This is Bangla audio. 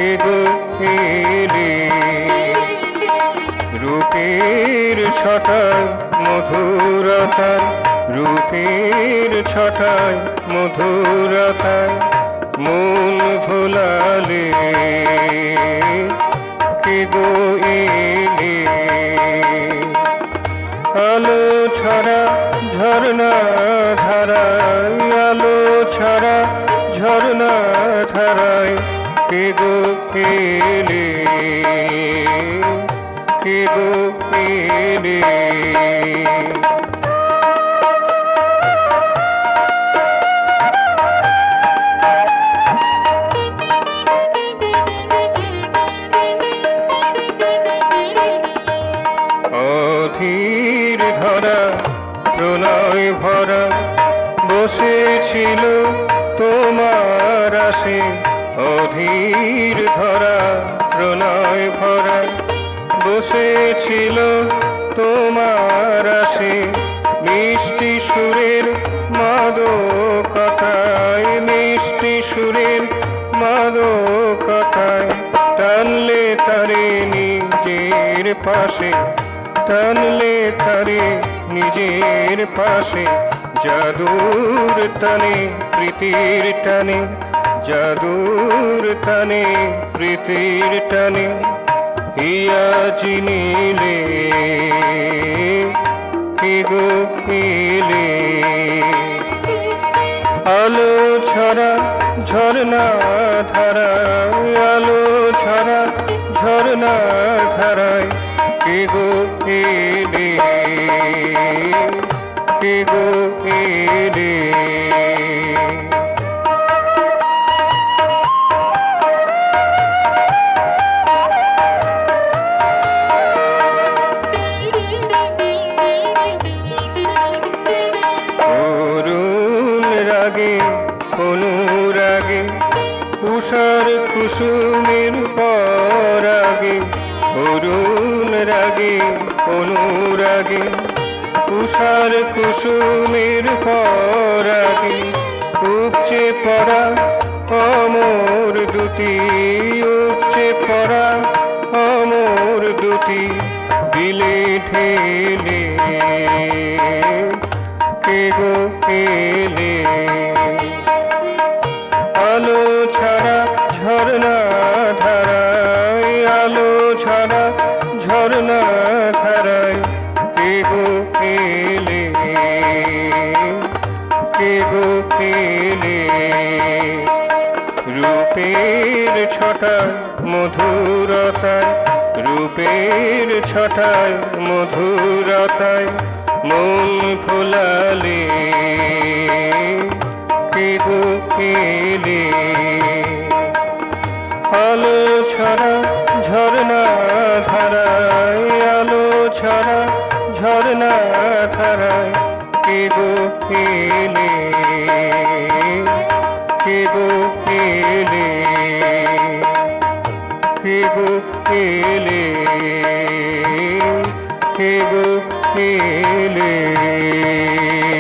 গো এলে রূপের ছটায় মধুরতায়, রূপের ছটায় মধুরতায় মন ভোলালে কে গো এলে আলো ছড়া ঝরনা ধারায়, আলো ছড়া ঝরনা ধারায় কে গো এলে কে গো এলে অধীর ধরা প্রণয় ভরা বসেছিল তোমার আসে, অধীর ধরা প্রণয় ভরা বসেছিল তোমার আসে, মিষ্টি সুরের মাদকতায়, মিষ্টি সুরের মাদকতায় টানলে তারে নিজের পাশে, টানলে তারে নিজের পাশে, জাদুর টানে প্রীতির টানে, জাদুর টানে প্রীতির টানে হিয়া চিনিলে কে গো এলে আলো ছড়া ঝরনা ধারায়, আলো ছড়া ঝরনা ধারায় কে গো এলে কে গো এলে অনুরাগে উষার কুসুমের পরাগে, অরুণ রাগে অনুরাগে উষার কুসুমের পরাগে উপচে পড়া অমর দুটি, উপচে পড়া অমর দুটি দিলে ঢেলে কে গো এলে আলো ছাড়া ঝরনা ধারায়, আলো ছাড়া ঝরনা ধারায় কে গো এলে কে গো এলে রূপের ছটায় মধুরতায়, রূপের ছটায় মধুরতায় মন ভোলালে কে গো এলে আলো ছড়া ঝরনা ধারায়, আলো ছড়া ঝরনা ধারায় কে গো এলে কে গো এলে কে গো এলে কে গো এলে